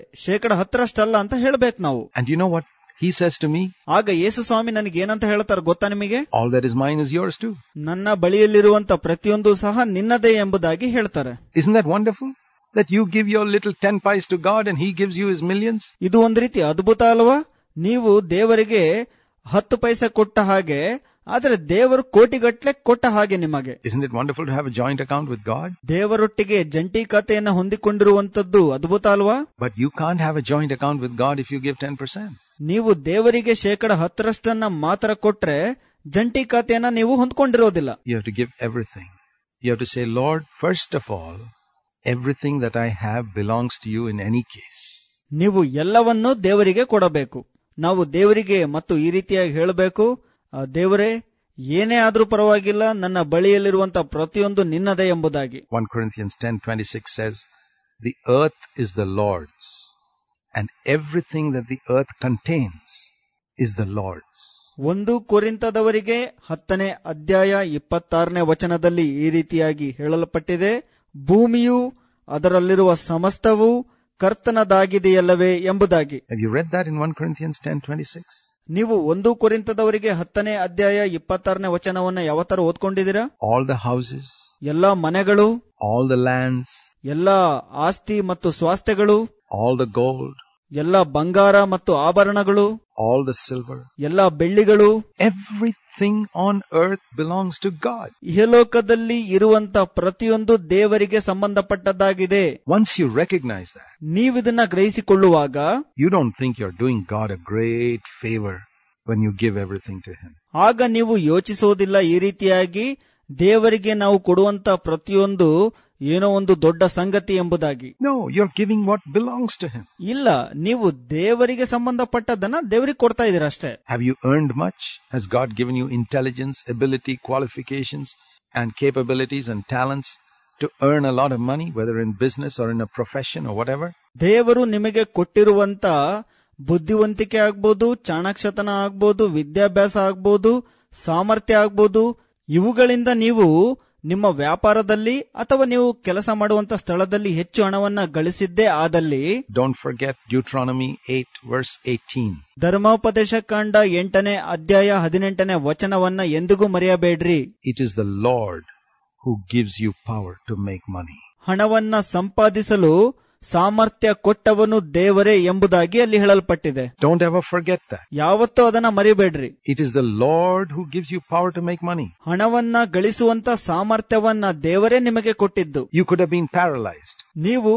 [SPEAKER 1] 10% ಅಂತ ಹೇಳಬೇಕು ನಾವು.
[SPEAKER 2] And you know what he says to me?
[SPEAKER 1] ಆಗ ಯೇಸು ಸ್ವಾಮಿ ನನಗೇನಂತ ಹೇಳ್ತಾರೆ ಗೊತ್ತಾ ನಿಮಗೆ?
[SPEAKER 2] All that is mine is yours too.
[SPEAKER 1] ನನ್ನ ಬಳಿಯಲ್ಲಿರುವಂತ ಪ್ರತಿಯೊಂದು ಸಹ ನಿನ್ನದೇ ಎಂಬುದಾಗಿ ಹೇಳ್ತಾರೆ.
[SPEAKER 2] Isn't that wonderful? That you give your little 10 pies to God and he gives you his millions?
[SPEAKER 1] ಇದು ಒಂದು ರೀತಿ ಅದ್ಭುತ ಅಲ್ವಾ? ನೀವು ದೇವರಿಗೆ 10 ಪೈಸೆ ಕೊಟ್ಟ ಹಾಗೆ, ಆದ್ರೆ ದೇವರು ಕೋಟಿಗಟ್ಟಲೆ ಕೊಟ್ಟ ಹಾಗೆ ನಿಮಗೆ.
[SPEAKER 2] Isn't it wonderful to have a joint account with God?
[SPEAKER 1] ದೇವರೊಟ್ಟಿಗೆ ಜಂಟಿ ಖಾತೆಯನ್ನು ಹೊಂದಿಕೊಂಡಿರುವಂತದ್ದು ಅದ್ಭುತ ಅಲ್ವಾ?
[SPEAKER 2] But you can't have a joint account with God if you give 10%.
[SPEAKER 1] ನೀವು ದೇವರಿಗೆ 10% ಮಾತ್ರ ಕೊಟ್ರೆ ಜಂಟಿ ಖಾತೆಯನ್ನ ನೀವು ಹೊಂದ್ಕೊಂಡಿರೋದಿಲ್ಲ.
[SPEAKER 2] You have to give everything. You have to say, Lord, first of all, everything that I have belongs to you in any case.
[SPEAKER 1] ನೀವು ಎಲ್ಲವನ್ನೂ ದೇವರಿಗೆ ಕೊಡಬೇಕು. ನಾವು ದೇವರಿಗೆ ಮತ್ತು ಈ ರೀತಿಯಾಗಿ ಹೇಳಬೇಕು, ದೇವರೇ, ಏನೇ ಆದ್ರೂ ಪರವಾಗಿಲ್ಲ, ನನ್ನ ಬಳಿಯಲ್ಲಿರುವಂತಹ ಪ್ರತಿಯೊಂದು ನಿನ್ನದೇ ಎಂಬುದಾಗಿ.
[SPEAKER 2] 1 Corinthians 10:26 says, the earth is the Lord's and everything that the earth contains is the Lord's.
[SPEAKER 1] 1 ಕೊರಿಂಥದವರಿಗೆ 10ನೇ ಅಧ್ಯಾಯ 26ನೇ ವಚನದಲ್ಲಿ ಈ ರೀತಿಯಾಗಿ ಹೇಳಲ್ಪಟ್ಟಿದೆ, ಭೂಮಿಯು ಅದರಲ್ಲಿರುವ ಸಮಸ್ತವೂ ಕರ್ತನದಾಗಿದೆಯಲ್ಲವೇ ಎಂಬುದಾಗಿ.
[SPEAKER 2] Have you read that in 1 Corinthians 10:26?
[SPEAKER 1] ನೀವು 1 ಕೊರಿಂಥದವರಿಗೆ 10ನೇ ಅಧ್ಯಾಯ 26ನೇ ವಚನವನ್ನ ಯಾವತ್ತರ ಓದ್ಕೊಂಡಿದ್ದೀರಾ?
[SPEAKER 2] All the houses,
[SPEAKER 1] ಎಲ್ಲಾ ಮನೆಗಳು,
[SPEAKER 2] all the lands,
[SPEAKER 1] ಎಲ್ಲಾ ಆಸ್ತಿ ಮತ್ತು ಸ್ವಾಸ್ಥ್ಯಗಳು,
[SPEAKER 2] all the gold,
[SPEAKER 1] ಎಲ್ಲಾ ಬಂಗಾರ ಮತ್ತು ಆಭರಣಗಳು,
[SPEAKER 2] all the silver,
[SPEAKER 1] ಎಲ್ಲಾ ಬೆಳ್ಳಿಗಳು,
[SPEAKER 2] everything on earth belongs to God.
[SPEAKER 1] ಇಹಲೋಕದಲ್ಲಿ ಇರುವಂತ ಪ್ರತಿಯೊಂದು ದೇವರಿಗೆ ಸಂಬಂಧಪಟ್ಟದ್ದಾಗಿದೆ.
[SPEAKER 2] Once you recognize that,
[SPEAKER 1] ನೀವಿದನ್ನ ಗ್ರಹಿಸಿಕೊಳ್ಳುವಾಗ
[SPEAKER 2] you don't think you're doing God a great favor when you give everything to him.
[SPEAKER 1] ಆಗ ನೀವು ಯೋಚಿಸೋದಿಲ್ಲ ಈ ರೀತಿಯಾಗಿ ದೇವರಿಗೆ ನಾವು ಕೊಡುವಂತ ಪ್ರತಿಯೊಂದು ಏನೋ ಒಂದು ದೊಡ್ಡ ಸಂಗತಿ ಎಂಬುದಾಗಿ.
[SPEAKER 2] No, you're giving what belongs to him.
[SPEAKER 1] ಇಲ್ಲ, ನೀವು ದೇವರಿಗೆ ಸಂಬಂಧಪಟ್ಟದನ್ನ ದೇವರಿಗೆ ಕೊಡ್ತಾ ಇದ್ದೀರಾ ಅಷ್ಟೇ.
[SPEAKER 2] Have you earned much? Has God given you intelligence, ability, qualifications and capabilities and talents to earn a lot of money, whether in business or in a profession or whatever?
[SPEAKER 1] ದೇವರು ನಿಮಗೆ ಕೊಟ್ಟಿರುವಂತ ಬುದ್ಧಿವಂತಿಕೆ ಆಗ್ಬೋದು, ಚಾಣಾಕ್ಷತನ ಆಗ್ಬೋದು, ವಿದ್ಯಾಭ್ಯಾಸ ಆಗ್ಬೋದು, ಸಾಮರ್ಥ್ಯ ಆಗ್ಬೋದು, ಇವುಗಳಿಂದ ನೀವು ನಿಮ್ಮ ವ್ಯಾಪಾರದಲ್ಲಿ ಅಥವಾ ನೀವು ಕೆಲಸ ಮಾಡುವಂತ ಸ್ಥಳದಲ್ಲಿ ಹೆಚ್ಚು ಹಣವನ್ನ ಗಳಿಸಿದ್ದೇ ಆದಲ್ಲಿ,
[SPEAKER 2] Don't forget Deuteronomy 8 verse 18.
[SPEAKER 1] ಧರ್ಮೋಪದೇಶ ಕಾಂಡ 8ನೇ ಅಧ್ಯಾಯ 18ನೇ ವಚನವನ್ನ ಎಂದಿಗೂ ಮರೆಯಬೇಡ್ರಿ.
[SPEAKER 2] It is the Lord who gives you power to make money.
[SPEAKER 1] ಹಣವನ್ನ ಸಂಪಾದಿಸಲು ಸಾಮರ್ಥ್ಯ ಕೊಟ್ಟವನು ದೇವರೇ ಎಂಬುದಾಗಿ ಅಲ್ಲಿ ಹೇಳಲ್ಪಟ್ಟಿದೆ.
[SPEAKER 2] Don't ever forget that.
[SPEAKER 1] ಯಾವತ್ತೂ ಅದನ್ನ ಮರಿಬೇಡ್ರಿ.
[SPEAKER 2] It is the Lord who gives you power to make money.
[SPEAKER 1] ಹಣವನ್ನ ಗಳಿಸುವಂತ ಸಾಮರ್ಥ್ಯವನ್ನ ದೇವರೇ ನಿಮಗೆ ಕೊಟ್ಟಿದ್ದು.
[SPEAKER 2] You could have been paralyzed.
[SPEAKER 1] ನೀವು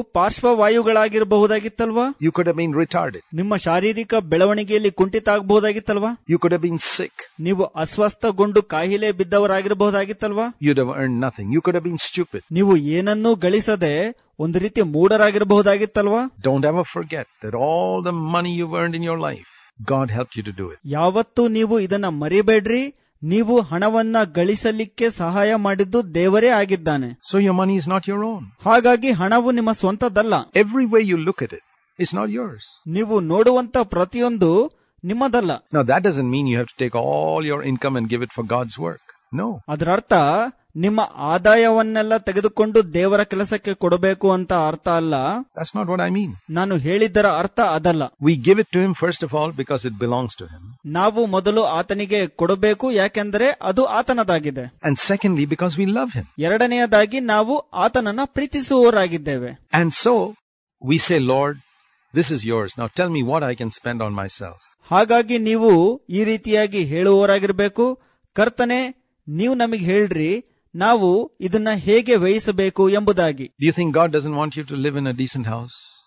[SPEAKER 1] ಪಾರ್ಶ್ವವಾಯುಗಳಾಗಿರಬಹುದಾಗಿತ್ತಲ್ವಾ?
[SPEAKER 2] You could have been retarded.
[SPEAKER 1] ನಿಮ್ಮ ಶಾರೀರಿಕ ಬೆಳವಣಿಗೆಯಲ್ಲಿ ಕುಂಠಿತ ಆಗಬಹುದಾಗಿತ್ತಲ್ವಾ?
[SPEAKER 2] You could have been sick.
[SPEAKER 1] ನೀವು ಅಸ್ವಸ್ಥಗೊಂಡು ಕಾಯಿಲೆ ಬಿದ್ದವರಾಗಿರಬಹುದಾಗಿತ್ತಲ್ವಾ?
[SPEAKER 2] You'd have earned nothing. You could have been stupid.
[SPEAKER 1] ನೀವು ಏನನ್ನೂ ಗಳಿಸದೆ ಒಂದು ರೀತಿ ಮೂಢರಾಗಿರಬಹುದಾಗಿತ್ತಲ್ವಾ?
[SPEAKER 2] Don't ever forget that all the money you've earned in your life, God helped you to do it.
[SPEAKER 1] ಯಾವತ್ತೂ ನೀವು ಇದನ್ನ ಮರಿಬೇಡ್ರಿ. ನೀವು ಹಣವನ್ನ ಗಳಿಸಲಿಕ್ಕೆ ಸಹಾಯ ಮಾಡಿದ್ದು ದೇವರೇ ಆಗಿದ್ದಾನೆ.
[SPEAKER 2] So your money is not your own.
[SPEAKER 1] ಹಾಗಾಗಿ ಹಣವು ನಿಮ್ಮ ಸ್ವಂತದಲ್ಲ.
[SPEAKER 2] Every way you look at it, it's not yours.
[SPEAKER 1] ನೀವು ನೋಡುವಂತ ಪ್ರತಿಯೊಂದು ನಿಮ್ಮದಲ್ಲ.
[SPEAKER 2] Now that doesn't mean you have to take all your income and give it for God's work. No.
[SPEAKER 1] ಅದರ ಅರ್ಥ ನಿಮ್ಮ ಆದಾಯವನ್ನೆಲ್ಲ ತೆಗೆದುಕೊಂಡು ದೇವರ ಕೆಲಸಕ್ಕೆ ಕೊಡಬೇಕು ಅಂತ ಅರ್ಥ ಅಲ್ಲ.
[SPEAKER 2] That's not what I mean.
[SPEAKER 1] ನಾನು ಹೇಳಿದ್ದರ ಅರ್ಥ ಅದಲ್ಲ.
[SPEAKER 2] We give it to him first of all because it belongs to him.
[SPEAKER 1] ನಾವು ಮೊದಲು ಆತನಿಗೆ ಕೊಡಬೇಕು, ಯಾಕೆಂದ್ರೆ ಅದು ಆತನದಾಗಿದೆ.
[SPEAKER 2] And secondly because we love him.
[SPEAKER 1] ಎರಡನೆಯದಾಗಿ ನಾವು ಆತನನ್ನ ಪ್ರೀತಿಸುವವರಾಗಿದ್ದೇವೆ.
[SPEAKER 2] And so we say, Lord, this is yours. Now tell me what I can spend on myself.
[SPEAKER 1] ಹಾಗಾಗಿ ನೀವು ಈ ರೀತಿಯಾಗಿ ಹೇಳುವವರಾಗಿರ್ಬೇಕು, ಕರ್ತನೆ, ನೀವು ನಮಗೆ ಹೇಳ್ರಿ, ನಾವು ಇದನ್ನ ಹೇಗೆ ವ್ಯಯಿಸಬೇಕು ಎಂಬುದಾಗಿ.
[SPEAKER 2] Do you think God doesn't want you to live in a decent house?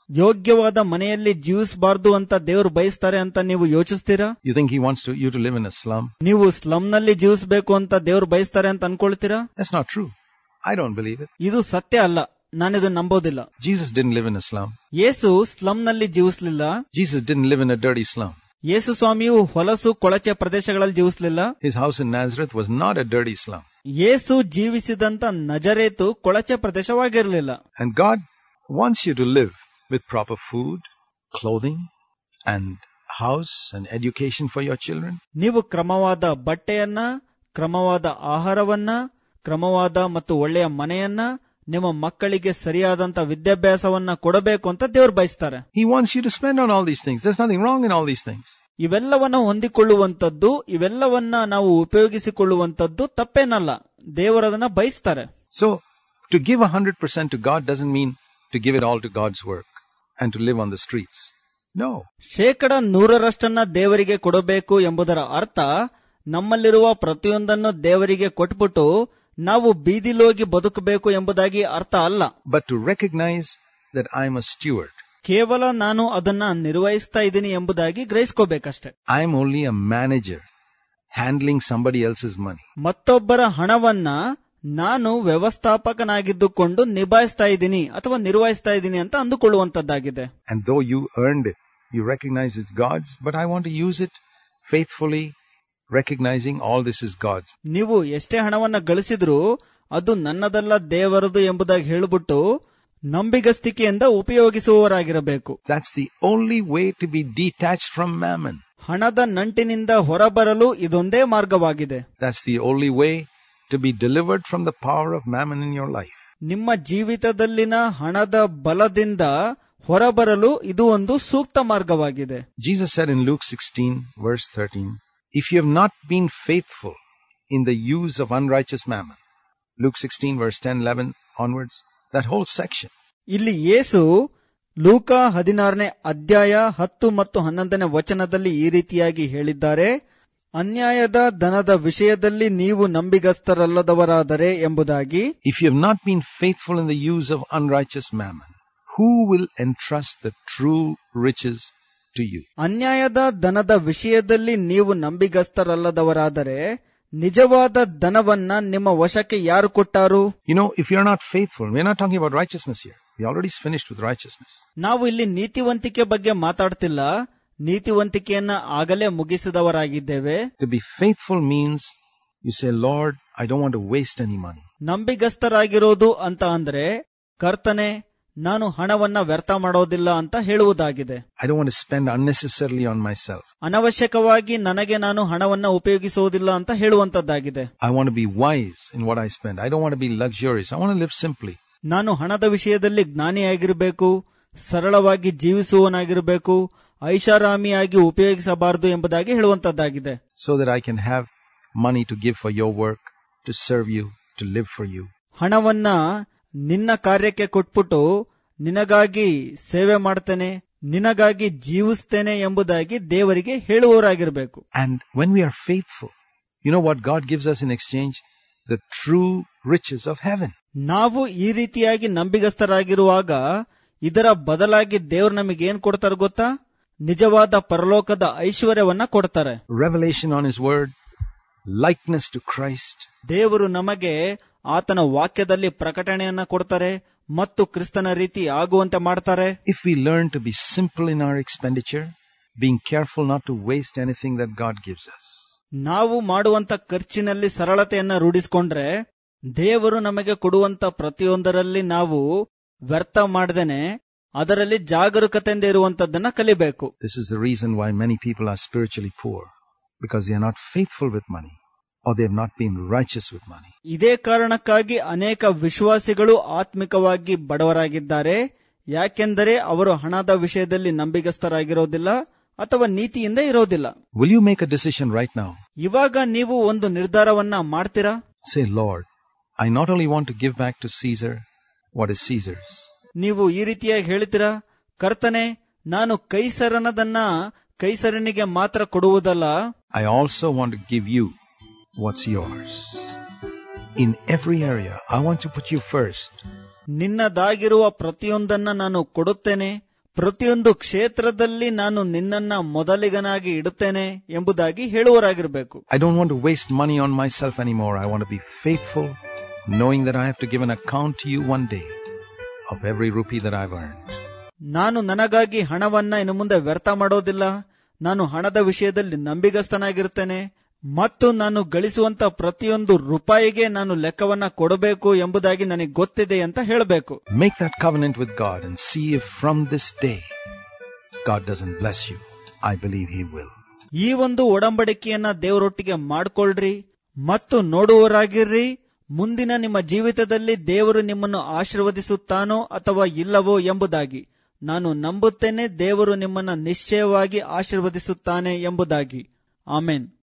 [SPEAKER 1] ಯೋಗ್ಯವಾದ ಮನೆಯಲ್ಲಿ ಜೀವಿಸಬಾರ್ದು ಅಂತ ದೇವರು ಬಯಸ್ತಾರೆ ಅಂತ ನೀವು ಯೋಚಿಸ್ತೀರಾ?
[SPEAKER 2] You think he wants you to live in a slum?
[SPEAKER 1] ನೀವು ಸ್ಲಮ್ ನಲ್ಲಿ ಜೀವಿಸಬೇಕು ಅಂತ ದೇವರು ಬಯಸ್ತಾರೆ ಅಂತ ಅನ್ಕೊಳ್ತೀರಾ?
[SPEAKER 2] That's not true. I don't believe it.
[SPEAKER 1] ಇದು ಸತ್ಯ ಅಲ್ಲ. ನಾನಿದು ನಂಬೋದಿಲ್ಲ.
[SPEAKER 2] Jesus didn't live in a slum.
[SPEAKER 1] ಯೇಸು ಸ್ಲಮ್ ನಲ್ಲಿ ಜೀವಿಸಲಿಲ್ಲ.
[SPEAKER 2] Jesus didn't live in a dirty slum.
[SPEAKER 1] ಯೇಸು ಸ್ವಾಮಿಯು ಹೊಲಸು ಕೊಳಚೆ ಪ್ರದೇಶಗಳಲ್ಲಿ ಜೀವಿಸಲಿಲ್ಲ.
[SPEAKER 2] His house in Nazareth was not a dirty slum.
[SPEAKER 1] ಯೇಸು ಜೀವಿಸಿದಂತ ನಜರೇತು ಕೊಳಚೆ ಪ್ರದೇಶವಾಗಿರಲಿಲ್ಲ.
[SPEAKER 2] And God wants you to live with proper food, clothing, and house and education for your children.
[SPEAKER 1] ನೀವು ಕ್ರಮವಾದ ಬಟ್ಟೆಯನ್ನ, ಕ್ರಮವಾದ ಆಹಾರವನ್ನ, ಕ್ರಮವಾದ ಮತ್ತು ಒಳ್ಳೆಯ ಮನೆಯನ್ನ, ನಿಮ್ಮ ಮಕ್ಕಳಿಗೆ ಸರಿಯಾದಂತ ವಿದ್ಯಾಭ್ಯಾಸವನ್ನ ಕೊಡಬೇಕು ಅಂತ ದೇವರು ಬಯಸ್ತಾರೆ.
[SPEAKER 2] He wants you to spend on all these things. There's nothing wrong in all these things.
[SPEAKER 1] ಇವೆಲ್ಲವನ್ನ ಹೊಂದಿಕೊಳ್ಳುವಂತದ್ದು, ಇವೆಲ್ಲವನ್ನ ನಾವು ಉಪಯೋಗಿಸಿಕೊಳ್ಳುವಂತದ್ದು ತಪ್ಪೇನಲ್ಲ. ದೇವರದನ್ನ ಬಯಸ್ತಾರೆ.
[SPEAKER 2] So, to give 100% to God doesn't mean to give it all to God's work and to live on the streets. No.
[SPEAKER 1] 100% ದೇವರಿಗೆ ಕೊಡಬೇಕು ಎಂಬುದರ ಅರ್ಥ ನಮ್ಮಲ್ಲಿರುವ ಪ್ರತಿಯೊಂದನ್ನು ದೇವರಿಗೆ ಕೊಟ್ಬಿಟ್ಟು ನಾವು ಬೀದಿಲೋಗಿ ಬದುಕಬೇಕು ಎಂಬುದಾಗಿ ಅರ್ಥ ಅಲ್ಲ.
[SPEAKER 2] But to recognize that I am a steward.
[SPEAKER 1] ಕೇವಲ ನಾನು ಅದನ್ನ ನಿರ್ವಹಿಸ್ತಾ ಇದ್ದೀನಿ ಎಂಬುದಾಗಿ ಗ್ರಹಿಸ್ಕೋಬೇಕಷ್ಟೆ.
[SPEAKER 2] I am only a manager handling somebody else's money.
[SPEAKER 1] ಮತ್ತೊಬ್ಬರ ಹಣವನ್ನ ನಾನು ವ್ಯವಸ್ಥಾಪಕನಾಗಿದ್ದುಕೊಂಡು ನಿಭಾಯಿಸ್ತಾ ಇದ್ದೀನಿ ಅಥವಾ ನಿರ್ವಹಿಸ್ತಾ ಇದ್ದೀನಿ ಅಂತ ಅಂದುಕೊಳ್ಳುವಂತದ್ದಾಗಿದೆ.
[SPEAKER 2] And though you earned it, you recognize it's God's, but I want to use it faithfully, recognizing all this is God's.
[SPEAKER 1] ನೀವು ಎಷ್ಟೇ ಹಣವನ್ನ ಗಳಿಸಿದ್ರೂ ಅದು ನನ್ನದಲ್ಲ ದೇವರದು ಎಂಬುದಾಗಿ ಹೇಳಿಬಿಟ್ಟು ನಂಬಿಗಸ್ತಿಕೆಯಿಂದ ಉಪಯೋಗಿಸುವವರಾಗಿರಬೇಕು.
[SPEAKER 2] That's the only way to be detached from mammon.
[SPEAKER 1] ಹಣದ ನಂಟಿನಿಂದ ಹೊರಬರಲು ಇದೊಂದೇ ಮಾರ್ಗವಾಗಿದೆ.
[SPEAKER 2] That's the only way to be delivered from the power of mammon in your life.
[SPEAKER 1] ನಿಮ್ಮ ಜೀವಿತದಲ್ಲಿನ ಹಣದ ಬಲದಿಂದ ಹೊರಬರಲು ಇದು ಒಂದು ಸೂಕ್ತ ಮಾರ್ಗವಾಗಿದೆ.
[SPEAKER 2] Jesus said in Luke 16 verse 13, if you have not been faithful in the use of unrighteous mammon. Luke 16 verse 10, 11 onwards, that whole section.
[SPEAKER 1] ಇಲ್ಲಿ ಯೇಸು ಲೂಕ 16ನೇ ಅಧ್ಯಾಯ 10 ಮತ್ತು 11ನೇ ವಚನದಲ್ಲಿ ಈ ರೀತಿಯಾಗಿ ಹೇಳಿದ್ದಾರೆ, ಅನ್ಯಾಯದ ಧನದ ವಿಷಯದಲ್ಲಿ ನೀವು ನಂಬಿಗಸ್ತರಲ್ಲದವರಾದರೆ ಎಂಬುದಾಗಿ.
[SPEAKER 2] If you have not been faithful in the use of unrighteous mammon, who will entrust the true riches to you?
[SPEAKER 1] ಅನ್ಯಾಯದ ಧನದ ವಿಷಯದಲ್ಲಿ ನೀವು ನಂಬಿಗಸ್ತರಲ್ಲದವರಾದರೆ ನಿಜವಾದ ಧನವನ್ನ ನಿಮ್ಮ ವಶಕ್ಕೆ ಯಾರು ಕೊಟ್ಟಾರು?
[SPEAKER 2] You know, if you're not faithful, we're not talking about righteousness here. We already finished with righteousness.
[SPEAKER 1] ನಾವು ಇಲ್ಲಿ ನೀತಿವಂತಿಕೆ ಬಗ್ಗೆ ಮಾತಾಡ್ತಿಲ್ಲ, ನೀತಿವಂತಿಕೆಯನ್ನ ಆಗಲೇ ಮುಗಿಸಿದವರಾಗಿದ್ದೇವೆ.
[SPEAKER 2] To be faithful means you say, Lord, I don't want to waste any money.
[SPEAKER 1] ನಂಬಿಗಸ್ತರಾಗಿರೋದು ಅಂತ ಅಂದ್ರೆ ಕರ್ತನೆ, ನಾನು ಹಣವನ್ನ ವ್ಯರ್ಥ ಮಾಡೋದಿಲ್ಲ ಅಂತ ಹೇಳುವುದಾಗಿದೆ.
[SPEAKER 2] I don't want to spend unnecessarily on myself.
[SPEAKER 1] ಅನವಶ್ಯಕವಾಗಿ ನನಗೆ ನಾನು ಹಣವನ್ನ ಉಪಯೋಗಿಸುವುದಿಲ್ಲ ಅಂತ ಹೇಳುವಂತದ್ದಾಗಿದೆ.
[SPEAKER 2] I want to be wise in what I spend. I don't want to be luxurious. I want to live simply.
[SPEAKER 1] ನಾನು ಹಣದ ವಿಷಯದಲ್ಲಿ ಜ್ಞಾನಿಯಾಗಿರಬೇಕು, ಸರಳವಾಗಿ ಜೀವಿಸುವವನಾಗಿರಬೇಕು, ಐಷಾರಾಮಿಯಾಗಿ ಉಪಯೋಗಿಸಬಾರದು ಎಂಬುದಾಗಿ ಹೇಳುವಂತದ್ದಾಗಿದೆ.
[SPEAKER 2] So that I can have money to give for your work, to serve you, to live for you.
[SPEAKER 1] ಹಣವನ್ನ ನಿನ್ನ ಕಾರ್ಯಕ್ಕೆ ಕೊಟ್ಬಿಟ್ಟು ನಿನಗಾಗಿ ಸೇವೆ ಮಾಡ್ತೇನೆ, ನಿನಗಾಗಿ ಜೀವಿಸ್ತೇನೆ ಎಂಬುದಾಗಿ ದೇವರಿಗೆ ಹೇಳುವವರಾಗಿರಬೇಕು.
[SPEAKER 2] And when we are faithful, you know what God gives us in exchange? The true riches of heaven.
[SPEAKER 1] ನಾವು ಈ ರೀತಿಯಾಗಿ ನಂಬಿಗಸ್ತರಾಗಿರುವಾಗ ಇದರ ಬದಲಾಗಿ ದೇವರು ನಮಗೆ ಏನ್ ಕೊಡ್ತಾರೆ ಗೊತ್ತಾ? ನಿಜವಾದ ಪರಲೋಕದ ಐಶ್ವರ್ಯವನ್ನ ಕೊಡ್ತಾರೆ.
[SPEAKER 2] Revelation on His word, likeness to Christ.
[SPEAKER 1] ದೇವರು ನಮಗೆ ಆತನ ವಾಕ್ಯದಲ್ಲಿ ಪ್ರಕಟಣೆಯನ್ನ ಕೊಡ್ತಾರೆ ಮತ್ತು ಕ್ರಿಸ್ತನ ರೀತಿ ಆಗುವಂತೆ ಮಾಡ್ತಾರೆ.
[SPEAKER 2] If we learn to be simple in our expenditure, being careful not to waste anything that God gives us.
[SPEAKER 1] ನಾವು ಮಾಡುವಂತ ಖರ್ಚಿನಲ್ಲಿ ಸರಳತೆಯನ್ನ ರೂಢಿಸಿಕೊಂಡ್ರೆ ದೇವರು ನಮಗೆ ಕೊಡುವಂತ ಪ್ರತಿಯೊಂದರಲ್ಲಿ ನಾವು ವ್ಯರ್ಥ ಮಾಡದೇನೆ ಅದರಲ್ಲಿ ಜಾಗರೂಕತೆಯಿಂದ ಇರುವಂತದ್ದನ್ನ ಕಲಿಬೇಕು.
[SPEAKER 2] This is the reason why many people are spiritually poor, because they are not faithful with money. Or they have not been righteous with money.
[SPEAKER 1] ಇದೇ ಕಾರಣಕ್ಕಾಗಿ ಅನೇಕ ವಿಶ್ವಾಸಿಗಳು ಆತ್ಮಿಕವಾಗಿ ಬಡವರಾಗಿದ್ದಾರೆ. ಯಾಕೆಂದರೆ ಅವರು ಹಣದ ವಿಷಯದಲ್ಲಿ ನಂಬಿಗಸ್ತರಾಗಿರೋದಿಲ್ಲ ಅಥವಾ ನೀತಿಯಿಂದ ಇರೋದಿಲ್ಲ.
[SPEAKER 2] Will you make a decision right now?
[SPEAKER 1] ಇವಾಗ ನೀವು ಒಂದು ನಿರ್ಧಾರವನ್ನ ಮಾಡ್ತೀರಾ?
[SPEAKER 2] Say, Lord, I not only want to give back to Caesar what is Caesar's.
[SPEAKER 1] ನೀವು ಈ ರೀತಿಯಾಗಿ ಹೇಳ್ತೀರಾ, ಕರ್ತನೆ, ನಾನು ಕೈಸರನದನ್ನ ಕೈಸರನಿಗೆ ಮಾತ್ರ ಕೊಡುವುದಲ್ಲ,
[SPEAKER 2] I also want to give you what's yours. In every area, I want to put you first.
[SPEAKER 1] ನಿನ್ನದಾಗಿರುವ ಪ್ರತಿಯೊಂದನ್ನ ನಾನು ಕೊಡುತ್ತೇನೆ ಪ್ರತಿಯೊಂದು ಕ್ಷೇತ್ರದಲ್ಲಿ ನಾನು ನಿನ್ನನ್ನ ಮೊದಲಿಗನಾಗಿ ಇಡುತ್ತೇನೆ ಎಂಬುದಾಗಿ ಹೇಳುವರಾಗಿರಬೇಕು.
[SPEAKER 2] I don't want to waste money on myself anymore. I want to be faithful, knowing that I have to give an account to you one day of every rupee that I've earned.
[SPEAKER 1] ನಾನು ನನಗಾಗಿ ಹಣವನ್ನ ಇನ್ನು ಮುಂದೆ ವ್ಯರ್ಥ ಮಾಡೋದಿಲ್ಲ. ನಾನು ಹಣದ ವಿಷಯದಲ್ಲಿ ನಂಬಿಗಸ್ತನಾಗಿರ್ತೇನೆ ಮತ್ತು ನಾನು ಗಳಿಸುವಂತ ಪ್ರತಿಯೊಂದು ರೂಪಾಯಿಗೆ ನಾನು ಲೆಕ್ಕವನ್ನ ಕೊಡಬೇಕು ಎಂಬುದಾಗಿ ನನಗೆ ಗೊತ್ತಿದೆ ಅಂತ ಹೇಳಬೇಕು.
[SPEAKER 2] Make that covenant with God and see if from this day God doesn't bless you. I believe He will.
[SPEAKER 1] ಈ ಒಂದು ಒಡಂಬಡಿಕೆಯನ್ನ ದೇವರೊಟ್ಟಿಗೆ ಮಾಡಿಕೊಳ್ಳ್ರಿ ಮತ್ತು ನೋಡುವರಾಗಿರ್ರಿ. ಮುಂದಿನ ನಿಮ್ಮ ಜೀವಿತದಲ್ಲಿ ದೇವರು ನಿಮ್ಮನ್ನು ಆಶೀರ್ವದಿಸುತ್ತಾನೋ ಅಥವಾ ಇಲ್ಲವೋ ಎಂಬುದಾಗಿ. ನಾನು ನಂಬುತ್ತೇನೆ ದೇವರು ನಿಮ್ಮನ್ನ ನಿಶ್ಚಯವಾಗಿ ಆಶೀರ್ವದಿಸುತ್ತಾನೆ ಎಂಬುದಾಗಿ. ಆಮೆನ್.